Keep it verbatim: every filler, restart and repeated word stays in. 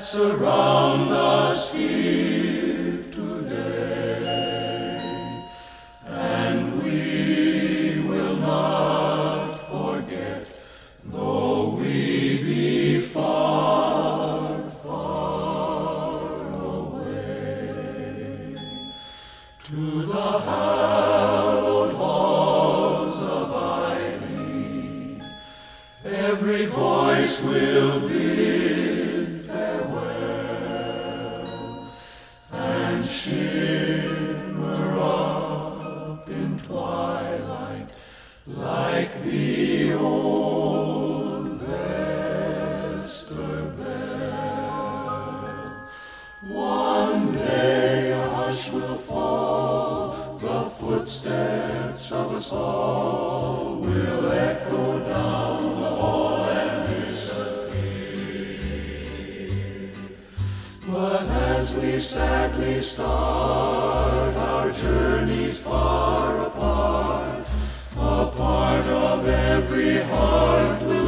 surround us here today, and we will not forget, though we be far, far away. To the hallowed halls of Ivy, every voice will bid farewell, and shimmer up in twilight like the old vesper bell. One day a hush will fall, the footsteps of us all will echo down the hall and disappear. But as we sadly start our journeys far apart, a part of every heart will